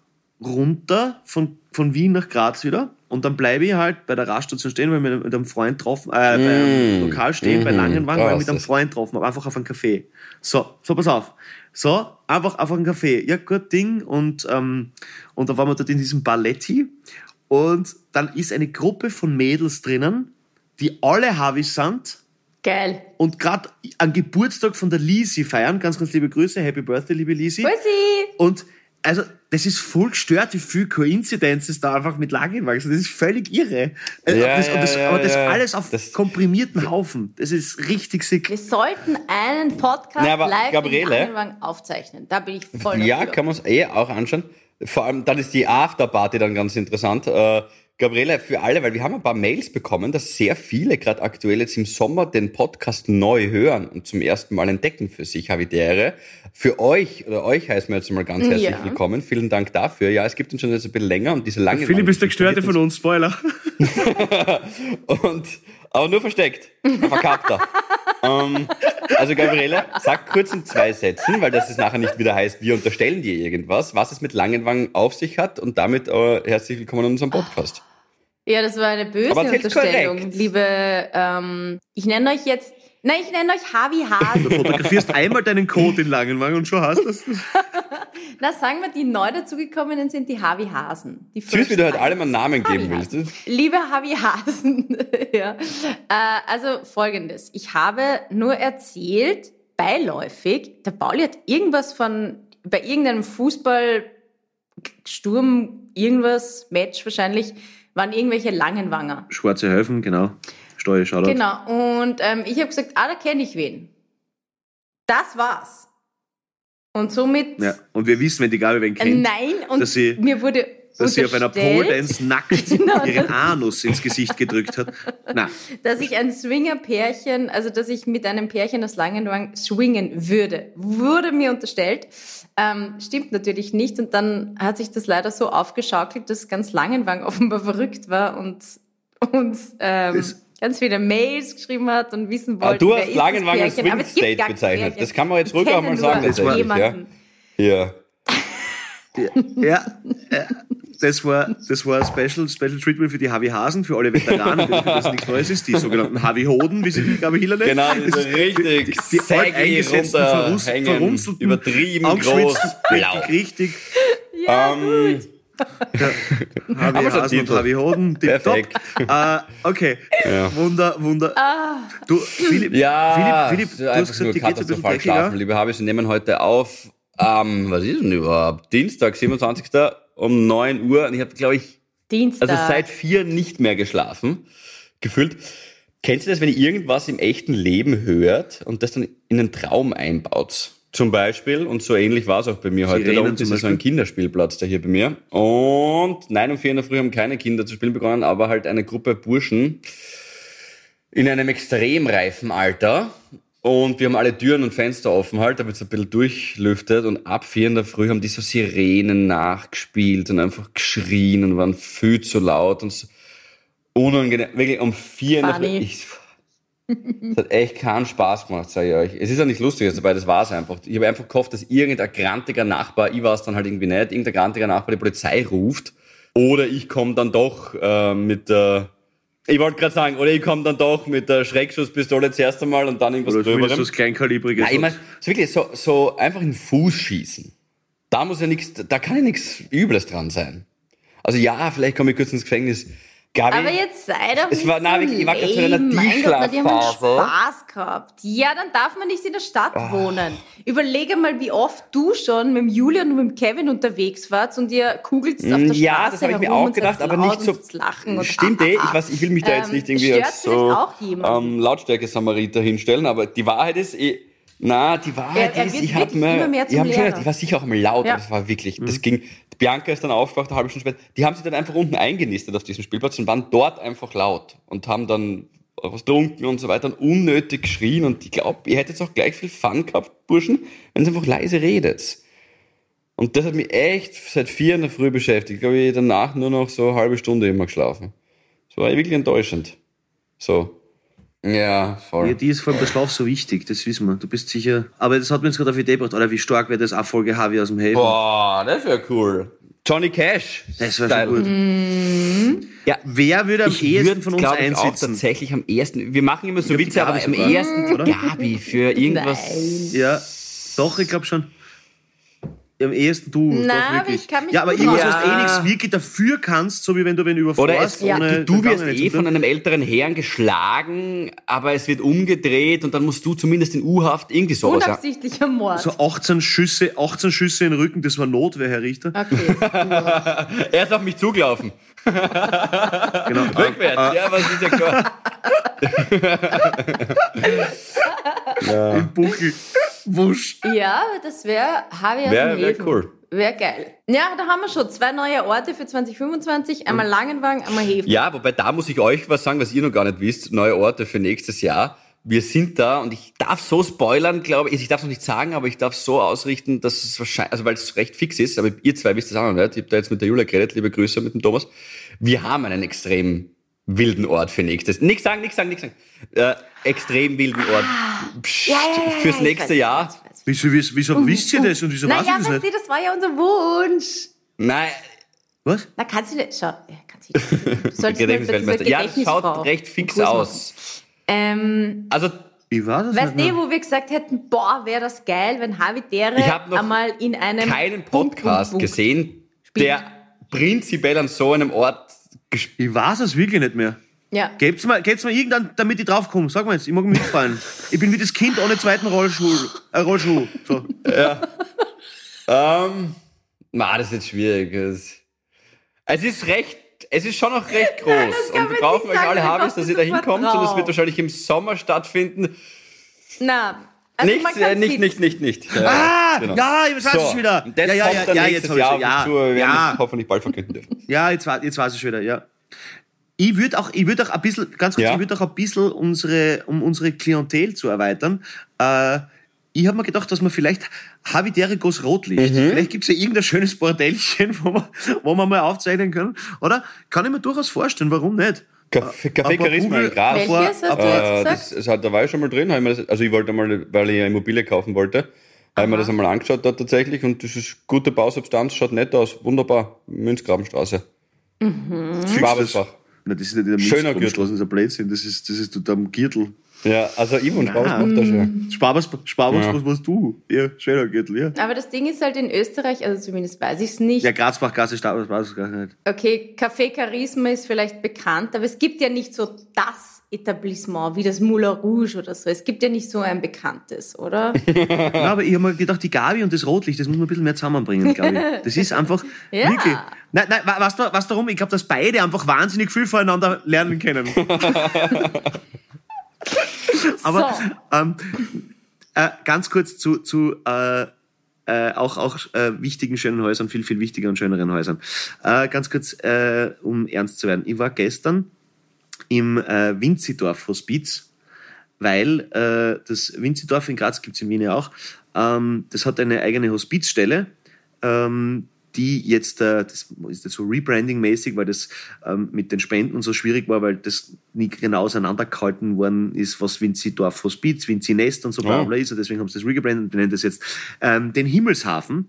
runter von, von Wien nach Graz wieder. Und dann bleibe ich halt bei der Raststation stehen, weil wir mit einem Freund getroffen, äh, bei einem Lokal stehen, bei Langenwang, weil ich mit einem Freund getroffen habe, einfach auf einen Café. So, so, pass auf. So, einfach auf einen Café. Ja, gut Ding. Und, ähm, und da waren wir dort in diesem Balletti. Und dann ist eine Gruppe von Mädels drinnen, die alle Havis sind Geil. und gerade am Geburtstag von der Lisi feiern. Ganz, ganz liebe Grüße. Happy Birthday, liebe Lisi. Grüßi. Und also, das ist voll gestört, wie viel Coincidence da einfach mit Langenwang sind. Das ist völlig irre. Äh, Ja, das, ja, und das, ja, aber das ja. alles auf Das- komprimierten Haufen. Das ist richtig sick. Wir sollten einen Podcast Na, aber live Gabriele? in Langenwang aufzeichnen. Da bin ich voll Ja, dafür. kann man es eh auch anschauen. Vor allem, dann ist die Afterparty dann ganz interessant. Äh, Gabriele, für alle, weil wir haben ein paar Mails bekommen, dass sehr viele gerade aktuell jetzt im Sommer den Podcast neu hören und zum ersten Mal entdecken für sich, Havidere. Für euch, oder euch heißen wir jetzt mal ganz herzlich Ja. willkommen. Vielen Dank dafür. Ja, es gibt uns schon jetzt ein bisschen länger und diese lange... Philipp ist der Gestörte von uns, Spoiler. Und, aber nur versteckt. Ein Verkappter. ähm, Also Gabriele, sag kurz in zwei Sätzen, weil das ist nachher nicht wieder heißt, wir unterstellen dir irgendwas, was es mit Langenwangen auf sich hat und damit äh, herzlich willkommen in unserem Podcast. Ja, das war eine böse Aber erzähl's Unterstellung. korrekt. Liebe, ähm, ich nenne euch jetzt, nein, ich nenne euch Harvey Hasen. Du fotografierst einmal deinen Code in Langenwangen und schon hast du das. Na, sagen wir, die neu dazugekommenen sind die Harvey Hasen. Die Süß, wie du halt allem einen Namen Harvey geben willst. Hasen. Liebe Harvey Hasen, ja. Äh, also folgendes. Ich habe nur erzählt, beiläufig, der Pauli hat irgendwas von, bei irgendeinem Fußballsturm, irgendwas, Match wahrscheinlich, waren irgendwelche Langenwanger. Schwarze Höfen, genau. Steuer, Shoutout. Genau, und ähm, ich habe gesagt, ah, da kenne ich wen. Das war's. Und somit, Ja. Und wir wissen, wenn die Gabi wen äh, kennt, nein, und dass sie, mir wurde dass sie auf einer unterstellt, Pole Dance nackt Genau, ihren das- Anus ins Gesicht gedrückt hat. Na, dass ich ein Swinger-Pärchen, also dass ich mit einem Pärchen aus Langenwang swingen würde, wurde mir unterstellt. Ähm, stimmt natürlich nicht. Und dann hat sich das leider so aufgeschaukelt, dass ganz Langenwang offenbar verrückt war und uns ähm, Das- ganz viele Mails geschrieben hat und wissen Ah, wollte, du wer hast ist Langenwang das als Pärchen. Aber es gibt Swing-State gar kein bezeichnet. Pärchen. Das kann man jetzt ruhig Ich auch kenne mal sagen, nur tatsächlich. Ja. jemanden. Ja. ja, äh, das war, das war ein Special, Special Treatment für die Harvey Hasen, für alle Veteranen, für die das nichts Neues ist, die sogenannten Harvey Hoden, wie sie die Gabi Hiller nennt. Genau, die so richtig die, die saggy alteingesetzten, verrust, runterhängen, verrunzelten, übertrieben angeschwitzten, groß, blau. richtig, richtig. Ähm, Harvey Haben wir schon Hasen und Titel? Harvey Hoden, tipptopp. Perfekt. Äh, okay, Wunder, Wunder. Du, Philipp, ja, Philipp, Philipp, du einfach hast gesagt, nur dir geht's ein bisschen katastrophal schlafen. dreckiger. Liebe Habis, wir nehmen heute auf, ähm, was ist denn überhaupt? Dienstag, siebenundzwanzigsten um neun Uhr. Und ich habe, glaube ich, Dienstag. also seit vier nicht mehr geschlafen, gefühlt. Kennst du das, wenn ihr irgendwas im echten Leben hört und das dann in einen Traum einbaut? Zum Beispiel, und so ähnlich war es auch bei mir heute, Sirenen da unten zum ist ja so ein Beispiel? Kinderspielplatz da hier bei mir. Und nein, um vier in der Früh haben keine Kinder zu spielen begonnen, aber halt eine Gruppe Burschen in einem extrem reifen Alter. Und wir haben alle Türen und Fenster offen halt, damit es ein bisschen durchlüftet. Und ab vier in der Früh haben die so Sirenen nachgespielt und einfach geschrien und waren viel zu laut und so unangenehm. Wirklich um vier in der Früh. Funny. Ich, das hat echt keinen Spaß gemacht, sage ich euch. Es ist ja nicht lustig dabei, das war es einfach. Ich habe einfach gehofft, dass irgendein grantiger Nachbar, ich war es dann halt irgendwie nicht, irgendein grantiger Nachbar die Polizei ruft. Oder ich komme dann doch äh, mit der, ich wollte gerade sagen, oder ich komme dann doch mit der Schreckschusspistole zuerst einmal und dann irgendwas Oder drüber. zumindest was Kleinkalibriges. Nein, ich meine, so wirklich, so, so einfach in den Fuß schießen. Da muss ja nichts, da kann ja nichts Übles dran sein. Also ja, vielleicht komme ich kurz ins Gefängnis. Gabi, Aber jetzt sei doch Es nicht war- so nein, wirklich, ich war gerade so in einer lame. Mein Gott, na, die haben einen Tiefschlafphase. Spaß gehabt. Ja, dann darf man nicht in der Stadt Ah. wohnen. Überlege mal, wie oft du schon mit dem Julian und mit dem Kevin unterwegs warst und ihr kugelt auf der Straße ja, das habe ich mir herum auch und gedacht, seid aber laut nicht so. und lachen und Stimmt eh, ich, weiß, ich will mich da jetzt Ähm, nicht irgendwie stört als vielleicht so auch jemanden? ähm, Lautstärke-Samariter hinstellen, aber die Wahrheit ist, ich, na, die Wahrheit Er- er ist, wird ich habe wirklich immer mir, mehr ich, zum hab mir schon Lehrer. gedacht, ich war sicher auch einmal laut, Ja. aber das war wirklich, Mhm. das ging. Bianca ist dann aufgewacht, eine halbe Stunde später. Die haben sich dann einfach unten eingenistet auf diesem Spielplatz und waren dort einfach laut und haben dann was getrunken und so weiter und unnötig geschrien und ich glaube, ihr hättet auch gleich viel Fun gehabt, Burschen, wenn ihr einfach leise redet. Und das hat mich echt seit vier in der Früh beschäftigt. Ich glaube, ich danach nur noch so eine halbe Stunde immer geschlafen. Das war wirklich enttäuschend. So. Ja, voll. Ja, die ist vor allem der Schlaf so wichtig, das wissen wir. Du bist sicher. Aber das hat mir jetzt gerade auf die Idee gebracht. Oder wie stark wäre das auch Folge Harvey aus dem Haven? Boah, das wäre cool. Johnny Cash. Das wäre Style. schon gut. Mhm. Ja, Wer würde am ich ehesten würde, von uns glaube ich, auch einsitzen? tatsächlich am ehesten. Wir machen immer so Ich glaub, die Witze, aber Gabi am sogar, ehesten oder? die Gabi für irgendwas. Nein. Ja, doch, ich glaube schon. Am ehesten du. Na, doch, aber wirklich. ich kann mich ja, aber gut irgendwas, Ja. was du eh nichts wirklich dafür kannst, so wie wenn du wen Oder überfährst. es, Ja. ohne du, du wirst Vergangenheit eh zu von tun. einem älteren Herrn geschlagen, aber es wird umgedreht und dann musst du zumindest in U-Haft irgendwie sowas. Ja. Unabsichtlicher Mord. So achtzehn Schüsse, achtzehn Schüsse in den Rücken, das war Notwehr, Herr Richter. Okay. Er ist auf mich zugelaufen. Genau. Rückwärts, ja, was ist ja klar. Im Buckel. Wusch. Ja, das wäre Harvey aus Wär- dem wär Häfen. cool. Wäre geil. Ja, da haben wir schon zwei neue Orte für zwanzig fünfundzwanzig. Einmal Langenwagen, einmal Häfen. Ja, wobei da muss ich euch was sagen, was ihr noch gar nicht wisst. Neue Orte für nächstes Jahr. Wir sind da und ich darf so spoilern, glaube ich. Ich darf es noch nicht sagen, aber ich darf es so ausrichten, dass es wahrscheinlich, also weil es recht fix ist, aber ihr zwei wisst es auch noch nicht. Ich habe da jetzt mit der Julia geredet, liebe Grüße mit dem Thomas. Wir haben einen extrem wilden Ort für nächstes. Nix sagen, nix sagen, nix sagen. Äh, extrem wilden Ort. Psst, Ja, ja, ja, ja, fürs ich nächste weiß, Jahr. ich weiß, ich weiß. Wieso, wieso, wieso wisst ihr das und wieso weiß Naja, ich das weißt du, nicht? das war ja unser Wunsch. Nein, Was? Na, kannst du nicht. Schau, ja, kannst du nicht. Du solltest mal bei dieser Gedächtnisweltmeister. Ja, das Gedächtnisfrau schaut recht fix einen Kurs aus. machen. Ähm, Also, Ich weiß das weißt nicht. du, wo wir gesagt hätten, boah, wäre das geil, wenn Havidere ich habe noch einmal in einem keinen Punkt, Podcast Punkt, Punkt. gesehen, der prinzipiell an so einem Ort gespielt Ich weiß es wirklich nicht mehr. Ja. Gebt's mal, gebt's mal irgendwann, damit ich draufkomme. Sag mal jetzt, ich mag mich mitfahren. Ich bin wie das Kind ohne zweiten Rollschuh. Äh, Rollschuh. So. Ähm, na, das ist jetzt schwierig. Es, es ist recht, es ist schon noch recht groß. das kann Und wir man brauchen nicht euch alle sagen, Habis, wenn dass ihr man da sich hinkommt. Und es vertraut. wird wahrscheinlich im Sommer stattfinden. Na, also Nichts, man äh, kann's nicht, nicht. nicht, nicht, nicht. Ah, genau. ja, ich weiß So, es schon wieder. Das ja, ja, kommt ja, dann ja, nächstes jetzt hab ich's Jahr schon- ja, auf uns zu. Wir werden ja. es hoffentlich bald verkünden dürfen. Ja, jetzt, wa- jetzt weiß ich schon wieder, ja. Ich würde auch, ich würd auch ein bisschen, ganz kurz, Ja. ich würde auch ein bisschen unsere, um unsere Klientel zu erweitern, äh, ich habe mir gedacht, dass man vielleicht Havidere Goes Rotlicht, Mhm. vielleicht gibt es ja irgendein schönes Bordellchen, wo wir, wo wir mal aufzeichnen können, oder? Kann ich mir durchaus vorstellen, warum nicht? Café, Café Aber Charisma Google- in Graz. Welches Aber- hast du aber- jetzt Äh, gesagt? das, das hat, da war ich schon mal drin. Hab ich mir das, also ich wollte mal, weil ich eine Immobilie kaufen wollte, habe ich mir das einmal angeschaut dort tatsächlich und das ist gute Bausubstanz, schaut nett aus, wunderbar. Münzgrabenstraße. Schwabelsbach. Nein, das ist nicht in der Schöner Münzgrundstraße, das ist ein Blödsinn, das ist, das ist total am Gürtel. Ja, also ich und Schwabelsbach da schon. Sparbers, Sparbers, Ja. was warst du? Ja, schöner Gürtel, ja. Aber das Ding ist halt in Österreich, also zumindest weiß ich es nicht. Ja, Grazbach-Gasse, Sparbers, weiß ich gar nicht. Okay, Café Charisma ist vielleicht bekannt, aber es gibt ja nicht so das Etablissement wie das Moulin Rouge oder so. Es gibt ja nicht so ein bekanntes, oder? Ja, aber ich habe mir gedacht, die Gabi und das Rotlicht, das muss man ein bisschen mehr zusammenbringen, glaube ich. Das ist einfach Ja. wirklich. Nein, nein, wa- weißt du, weißt du warum? Ich glaube, dass beide einfach wahnsinnig viel voneinander lernen können. Aber So. ähm, äh, ganz kurz zu, zu äh, äh, auch, auch äh, wichtigen, schönen Häusern, viel, viel wichtiger und schöneren Häusern. Äh, ganz kurz, äh, um ernst zu werden. Ich war gestern im äh, Winzidorf Hospiz, weil äh, das Winzidorf in Graz gibt es in Wien ja auch. Ähm, das hat eine eigene Hospizstelle, ähm, die jetzt, äh, das ist jetzt so Rebranding-mäßig, weil das ähm, mit den Spenden und so schwierig war, weil das nie genau auseinandergehalten worden ist, was Winzidorf Hospiz, Winzinest und so bla Oh. bla ist. Und deswegen haben sie das regebrandet und nennen das jetzt ähm, den Himmelshafen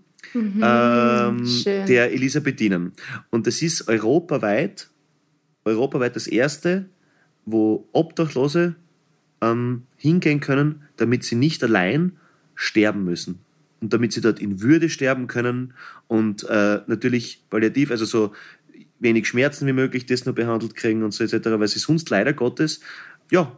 ähm, schön. der Elisabethinen. Und das ist europaweit, europaweit das erste, wo Obdachlose ähm, hingehen können, damit sie nicht allein sterben müssen. Und damit sie dort in Würde sterben können und äh, natürlich palliativ, also so wenig Schmerzen wie möglich, das nur behandelt kriegen und so et cetera, weil sie sonst leider Gottes, ja,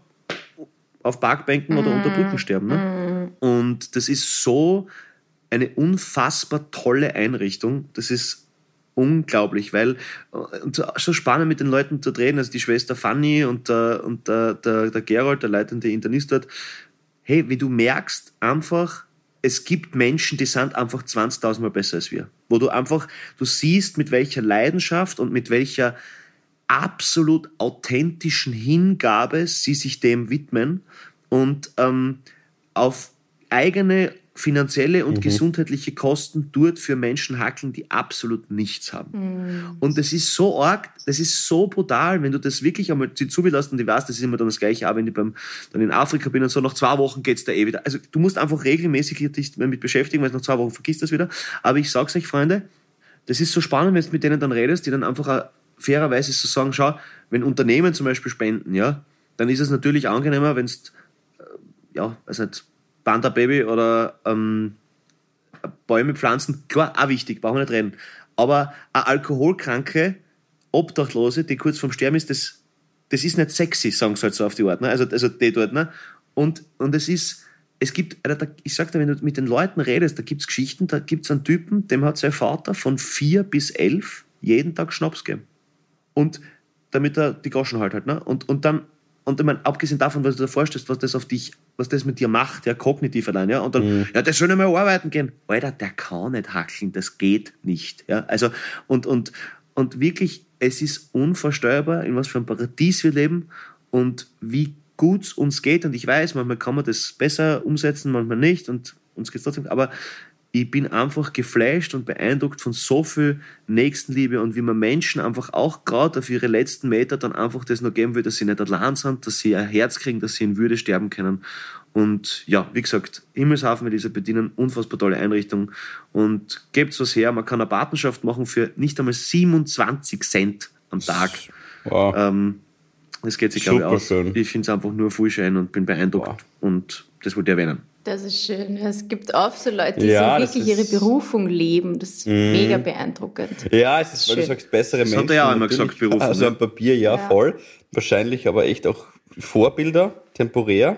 auf Parkbänken oder unter Brücken sterben. Ne? Und das ist so eine unfassbar tolle Einrichtung. Das ist unglaublich, weil äh, und so spannend mit den Leuten zu reden, also die Schwester Fanny und, der, und der, der, der Gerold, der leitende Internist dort. Hey, wie du merkst einfach, es gibt Menschen, die sind einfach zwanzigtausend Mal besser als wir. Wo du einfach, du siehst, mit welcher Leidenschaft und mit welcher absolut authentischen Hingabe sie sich dem widmen und ähm, auf eigene finanzielle und gesundheitliche Kosten dort für Menschen hackeln, die absolut nichts haben. Und das ist so arg, das ist so brutal, wenn du das wirklich einmal zubelässt und ich weiß, das ist immer dann das Gleiche, auch wenn ich beim, dann in Afrika bin und so, nach zwei Wochen geht's da eh wieder. Also du musst einfach regelmäßig dich damit beschäftigen, weil nach zwei Wochen vergisst das wieder. Aber ich sag's euch, Freunde, das ist so spannend, wenn du mit denen dann redest, die dann einfach auch fairerweise so sagen, schau, wenn Unternehmen zum Beispiel spenden, ja, dann ist es natürlich angenehmer, wenn es, ja, weiß nicht, Panda Baby oder ähm, Bäume pflanzen, klar, auch wichtig, brauchen wir nicht reden. Aber eine alkoholkranke Obdachlose, die kurz vorm Sterben ist, das, das ist nicht sexy, sagen sie halt so auf die Art. Ne? Also, also die dort. Ne? Und, und es ist, es gibt, ich sag dir, wenn du mit den Leuten redest, da gibt es Geschichten, da gibt es einen Typen, dem hat sein Vater von vier bis elf jeden Tag Schnaps gegeben. Und damit er die Groschen halt hat. Ne? Und, und dann, und ich meine, abgesehen davon, was du dir vorstellst, was das auf dich, was das mit dir macht, ja, kognitiv allein, ja, und dann, mhm. ja, der soll nicht mehr arbeiten gehen. Alter, der kann nicht hackeln, das geht nicht, ja, also, und, und, und wirklich, es ist unvorstellbar, in was für einem Paradies wir leben und wie gut es uns geht, und ich weiß, manchmal kann man das besser umsetzen, manchmal nicht, und uns geht's trotzdem, aber ich bin einfach geflasht und beeindruckt von so viel Nächstenliebe und wie man Menschen einfach auch gerade auf ihre letzten Meter dann einfach das noch geben will, dass sie nicht allein sind, dass sie ein Herz kriegen, dass sie in Würde sterben können. Und ja, wie gesagt, Himmelshafen Elisabeth Ihnen, unfassbar tolle Einrichtung. Und gebt's was her, man kann eine Patenschaft machen für nicht einmal siebenundzwanzig Cent am Tag. Wow. Ähm, das geht sich, glaube ich, Super aus. schön. Ich finde es einfach nur voll schön und bin beeindruckt. Wow. Und das wollte ich erwähnen. Das ist schön. Es gibt oft so Leute, die Ja, so das wirklich ihre ist- Berufung leben. Das ist mega beeindruckend. Ja, es ist, weil du Schön. sagst, bessere Das hat Menschen. er ja auch immer natürlich. gesagt, Berufung, Also ne? am Papier ja, Ja. voll. Wahrscheinlich aber echt auch Vorbilder, temporär.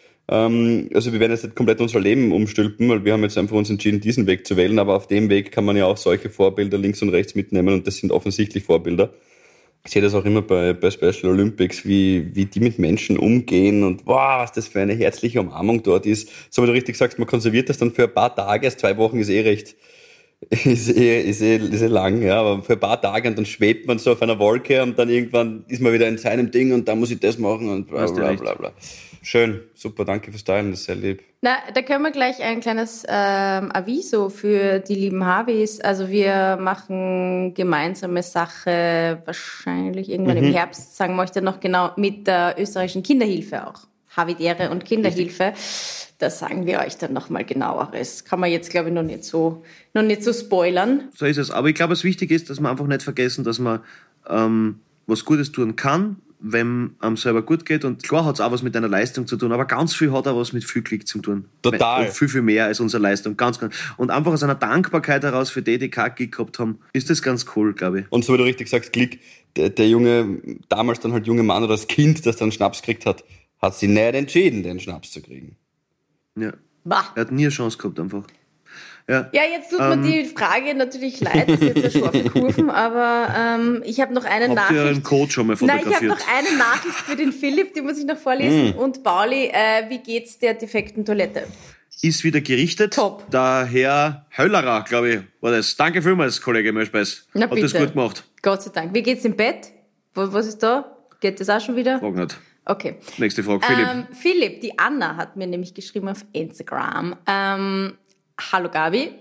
Ähm, also wir werden jetzt nicht komplett unser Leben umstülpen, weil wir haben jetzt einfach uns entschieden, diesen Weg zu wählen, aber auf dem Weg kann man ja auch solche Vorbilder links und rechts mitnehmen und das sind offensichtlich Vorbilder. Ich sehe das auch immer bei, bei Special Olympics, wie, wie die mit Menschen umgehen und wow, was das für eine herzliche Umarmung dort ist. So wie du richtig sagst, man konserviert das dann für ein paar Tage, erst zwei Wochen ist eh recht, ist eh, ist eh, ist eh lang, ja, aber für ein paar Tage und dann schwebt man so auf einer Wolke und dann irgendwann ist man wieder in seinem Ding und dann muss ich das machen und bla Hast du bla recht. bla bla. Schön, super, danke fürs Teilen, das ist sehr lieb. Na, da können wir gleich ein kleines ähm, Aviso für die lieben Harveys. Also wir machen gemeinsame Sache wahrscheinlich irgendwann im Herbst, sagen wir euch dann noch genau, mit der österreichischen Kinderhilfe auch. Havidere und Kinderhilfe. Das sagen wir euch dann nochmal genaueres. Kann man jetzt, glaube ich, noch nicht so, noch nicht so spoilern. So ist es. Aber ich glaube, was wichtig ist, dass wir einfach nicht vergessen, dass man ähm, was Gutes tun kann, wenn einem selber gut geht. Und klar hat es auch was mit einer Leistung zu tun, aber ganz viel hat auch was mit viel Glück zu tun. Total. Und viel, viel mehr als unsere Leistung. Ganz, ganz. Und einfach aus einer Dankbarkeit heraus für die, die keinen Gig gehabt haben, ist das ganz cool, glaube ich. Und so wie du richtig sagst, Klick, der, der junge, damals dann halt junge Mann oder das Kind, das dann Schnaps gekriegt hat, hat sich nicht entschieden, den Schnaps zu kriegen. Ja. Bah. Er hat nie eine Chance gehabt, einfach. Ja. Ja, jetzt tut mir Ähm. die Frage natürlich leid, das ist jetzt eine scharfe Kurven, aber ähm, ich habe noch eine Habt ihr euren Nachricht. Code schon mal Nein, ich habe fotografiert? noch eine Nachricht für den Philipp, die muss ich noch vorlesen. Und Pauli, äh, wie geht's der defekten Toilette? Ist wieder gerichtet. Top. Der Herr Höllerer, glaube ich, war das. Danke vielmals, Kollege Möschbeiß. Na Hat das bitte. gut gemacht. Gott sei Dank. Wie geht's im Bett? Wo, was ist da? Geht das auch schon wieder? Frag nicht. Okay. Nächste Frage, Philipp. Ähm, Philipp, die Anna hat mir nämlich geschrieben auf Instagram. Ähm, Hallo Gabi.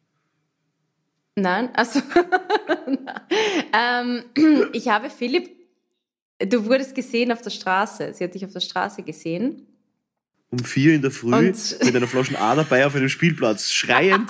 Nein, also ähm, ich habe Philipp, du wurdest gesehen auf der Straße. Sie hat dich auf der Straße gesehen. Um vier in der Früh Und- mit einer Flasche A dabei auf einem Spielplatz, schreiend.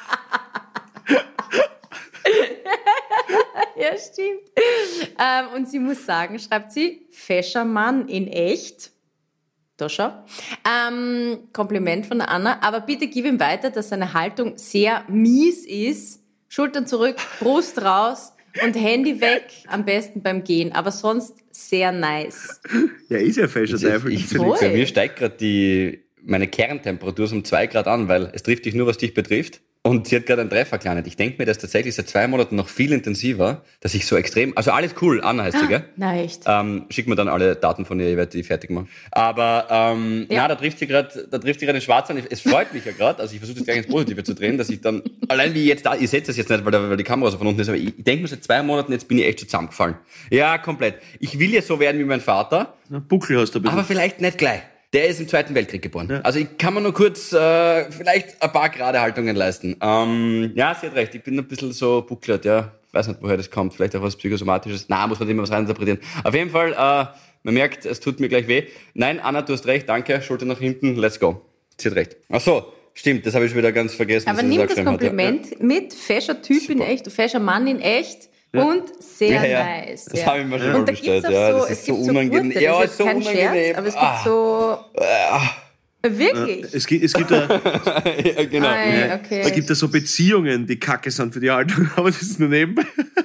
Ja, stimmt. Ähm, und sie muss sagen, schreibt sie, fescher Mann in echt. Da schau. Ähm, Kompliment von der Anna. Aber bitte gib ihm weiter, dass seine Haltung sehr mies ist. Schultern zurück, Brust raus und Handy weg, am besten beim Gehen. Aber sonst sehr nice. Ja, ist ja fescher Teufel. Ich, Voll. bei mir steigt gerade die meine Kerntemperatur ist um zwei Grad an, weil es trifft dich nur, was dich betrifft. Und sie hat gerade einen Treffer verkleinert. Ich denke mir, das tatsächlich seit zwei Monaten noch viel intensiver, dass ich so extrem, also alles cool, Anna heißt sie, gell? Na echt. Ähm, schick mir dann alle Daten von ihr, ich werde die fertig machen. Aber ähm, Ja. na, da trifft sie gerade, da trifft sie gerade den Schwarz an. Es freut mich ja gerade, also ich versuche das gleich ins Positive zu drehen, dass ich dann, allein wie jetzt da, ihr seht das jetzt nicht, weil, da, weil die Kamera so von unten ist, aber ich, ich denke mir seit zwei Monaten, jetzt bin ich echt schon zusammengefallen. Ja, komplett. Ich will ja so werden wie mein Vater, Na, Buckel hast du ein bisschen. aber vielleicht nicht gleich. Der ist im Zweiten Weltkrieg geboren. Also ich kann mir nur kurz äh, vielleicht ein paar gerade Haltungen leisten. Ähm, ja, sie hat recht, ich bin ein bisschen so bucklert, ja. Ich weiß nicht, woher das kommt. Vielleicht auch was Psychosomatisches. Na, muss man immer was reininterpretieren. Auf jeden Fall, äh, man merkt, es tut mir gleich weh. Nein, Anna, du hast recht, danke. Schulter nach hinten, let's go. Sie hat recht. Ach so, stimmt, das habe ich schon wieder ganz vergessen. Aber dass sie nimm auch das geschrieben hat, ja. Kompliment mit, fescher Typ in Super. echt, fescher Mann in echt und sehr Ja, ja. nice. Das ja. habe ich mir schon Und da vorgestellt. gibt's auch Ja, so, das es ist so gibt so unangenehm. Gurte, Ja, das ist so kein unangenehm. Scherz, aber es gibt Ah. so... Wirklich? Es gibt, es gibt, da, ja, genau. Ei, okay. es gibt da so Beziehungen, die kacke sind für die Haltung, aber das ist nur nebenbei.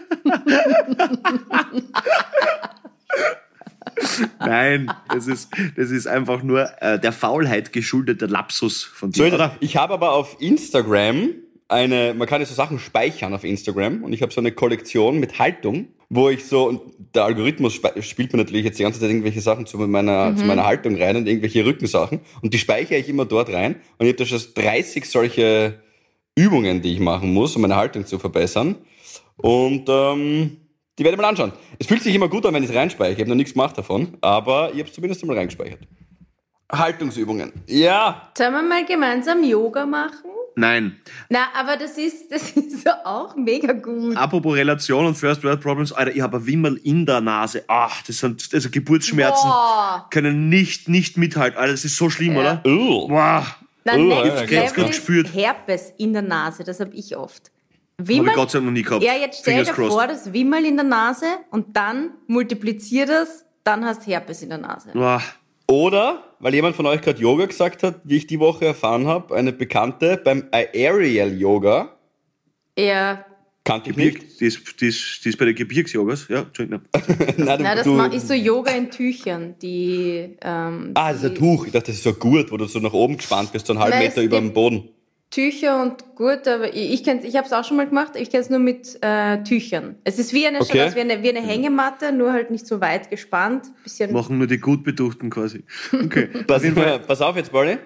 Nein, das ist, das ist einfach nur äh, der Faulheit geschuldeter Lapsus von So dir, ist es. oder? Ich habe aber auf Instagram eine, man kann ja so Sachen speichern auf Instagram und ich habe so eine Kollektion mit Haltung, wo ich so, und der Algorithmus spe- spielt mir natürlich jetzt die ganze Zeit irgendwelche Sachen zu meiner, Mhm. zu meiner Haltung rein und irgendwelche Rückensachen und die speichere ich immer dort rein und ich habe da schon dreißig solche Übungen, die ich machen muss, um meine Haltung zu verbessern und ähm, die werde ich mal anschauen. Es fühlt sich immer gut an, wenn ich es reinspeichere. Ich habe noch nichts gemacht davon, aber ich habe es zumindest einmal reingespeichert. Haltungsübungen. Ja. Sollen wir mal gemeinsam Yoga machen? Nein. Na, aber das ist, das ist auch mega gut. Apropos Relation und First World Problems, Alter, ich habe ein Wimmel in der Nase. Ach, das sind also Geburtsschmerzen. Boah. Können nicht, nicht mithalten. Alter, das ist so schlimm, Ja. oder? Uh. Boah. Na, Oh, next ja, grad Level ist gespürt. Herpes in der Nase, das habe ich oft. Habe Wimmel, ich Gott sei Dank noch nie gehabt. ja, jetzt stell Fingers dir crossed. vor, das Wimmel in der Nase und dann multiplizier das, dann hast du Herpes in der Nase. Boah. Oder, weil jemand von euch gerade Yoga gesagt hat, wie ich die Woche erfahren habe, eine Bekannte beim Aerial Yoga, Ja, kannte ich Gebirg, nicht. die ist, die, ist, die ist bei der Gebirgsjogas. Ja, Entschuldigung. Nein, na, das du, ma- ist so Yoga in Tüchern, die, ähm, ah, das ist ein Tuch. Ich dachte, das ist so ein Gurt, wo du so nach oben gespannt bist, so einen halben Nein, Meter es über gibt- dem Boden. Tücher und gut, aber ich, ich, kenn's- ich habe es auch schon mal gemacht, ich kenne es nur mit äh, Tüchern. Es ist wie eine, Okay. schaut aus wie eine, wie eine Hängematte, nur halt nicht so weit gespannt. Bisschen Machen nur die gut Betuchten quasi. Okay. Pass, pass auf jetzt, Barney.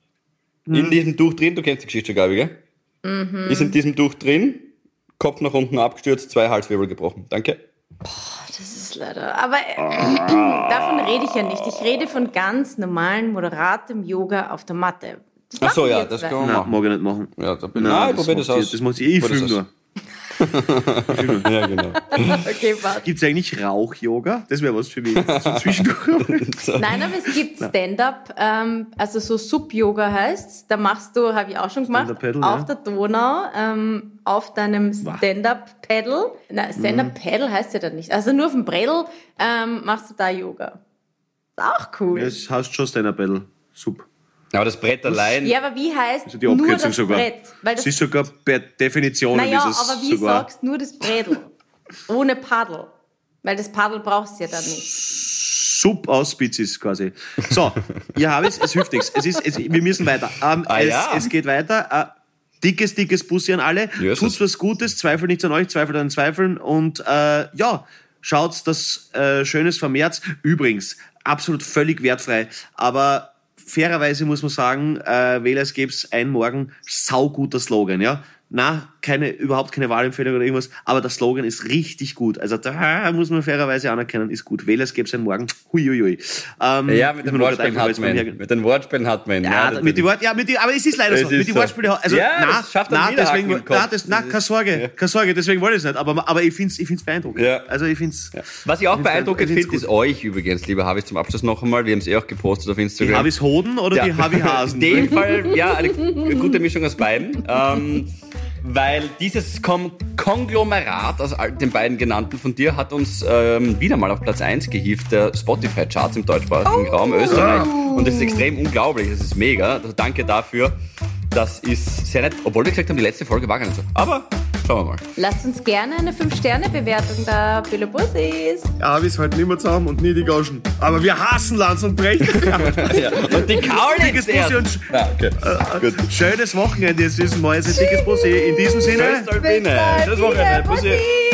In diesem Tuch drin, du kennst die Geschichte, Gabi, gell? Mhm. Ist in diesem Tuch drin, Kopf nach unten abgestürzt, zwei Halswirbel gebrochen. Danke. Das ist leider. Aber äh, davon rede ich ja nicht. Ich rede von ganz normalen, moderatem Yoga auf der Matte. Das Ach so, machen wir ja, jetzt das zwei. kann man Nein, machen. mag ich nicht machen. Ja, da bin Nein, Nein, ich probier macht das aus. sie- Das macht sie. Ich Probier film das nur. aus. Ja, genau. Okay, passt. Gibt es eigentlich Rauch-Yoga? Das wäre was für mich. So zwischendurch. Nein, aber es gibt Stand-up, ähm, also so Sub-Yoga heißt's. Da machst du, habe ich auch schon gemacht, Stand-up-Paddle, auf ja. der Donau, ähm, auf deinem Stand-up-Paddle. Nein, Stand-up-Paddle heißt ja dann nicht. Also nur auf dem Bredel ähm, machst du da Yoga. Ist auch cool. Das heißt schon Stand-Up-Paddle. Super. Aber das Brett allein, Ja, aber wie heißt Also die nur Abkürzung das sogar. Brett? Weil das Es ist sogar per Definition Naja, ist es aber wie sogar sagst du nur das Bredel? Ohne Paddel. Weil das Paddel brauchst du ja dann nicht. Sub-Auspices quasi. So, ihr habt es, es hilft nichts. Es ist, es, wir müssen weiter. Ähm, Ah, es, ja. es geht weiter. Äh, dickes, dickes Bussi an alle. Jesus. Tut was Gutes, zweifelt nicht an euch, zweifelt an den Zweifeln. Und äh, ja, schaut, dass äh, Schönes vermehrt. Übrigens, absolut völlig wertfrei. Aber fairerweise muss man sagen, äh, Wählers gibt's ein Morgen, sauguter Slogan, ja. Na, keine, überhaupt keine Wahlempfehlung oder irgendwas, aber der Slogan ist richtig gut. Also da muss man fairerweise anerkennen, ist gut. Wählers gibt's ein Morgen, huiuiui. Ähm, ja, mit ist den mir noch Wortspielen gerade hat eingefallen, man. jetzt beim Mit den Wortspielen hat man. ja, das- mit die Wort, ja, mit die, aber es ist leider Es so. ist Mit die so. Wortspiele, also, Ja, na, das schafft einen na, Widerhaken deswegen, im Kopf. na, das, na, Das keine ist- Sorge, ja. keine Sorge, deswegen wollte ich es nicht, aber, aber ich find's, ich find's beeindruckend. Ja. Also, ich find's, Was ich auch beeindruckend ich find's finde, ist gut. euch übrigens, lieber Havis, zum Abschluss noch einmal. Wir haben es eh auch gepostet auf die Instagram. Habis Hoden oder die Habi Hasen? In dem Fall, ja, eine gute Mischung aus beiden. Ähm, weil dieses Kom Konglomerat aus all den beiden genannten von dir hat uns ähm, wieder mal auf Platz eins gehievt, der Spotify-Charts im deutschsprachigen Raum Österreich. Und das ist extrem unglaublich, das ist mega. Also danke dafür. Das ist sehr nett, obwohl wir gesagt haben, die letzte Folge war gar nicht so. Aber schauen wir mal. Lasst uns gerne eine fünf Sterne Bewertung da. Viele Bussis. Habis halten immer zusammen und nie die Gauschen. Aber wir hassen Lanz und Brecht. Ja. Und die Kaulitz Dickes Bussi erst. und Ja, okay. Gut. schönes Wochenende, ihr süßen Mäuse. Dickes Bussi. In diesem Sinne. Föstalpine. Schönes Wochenende. Bussi.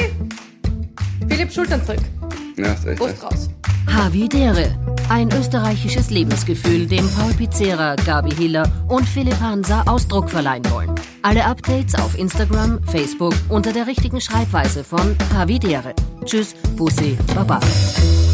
Philipp, Schultern zurück. Ja, hast recht. Brust raus. Havidere. Ein österreichisches Lebensgefühl, dem Paul Pizzera, Gabi Hiller und Philipp Hansa Ausdruck verleihen wollen. Alle Updates auf Instagram, Facebook unter der richtigen Schreibweise von Havidere. Tschüss, Bussi, Baba.